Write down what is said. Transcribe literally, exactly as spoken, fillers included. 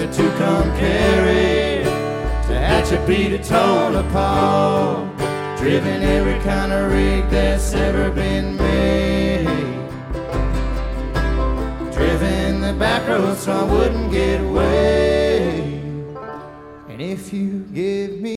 to come carry, to Tehachapi to Tonopah, driven every kind of rig that's ever been made, driven the back roads so I wouldn't get away. And if you give me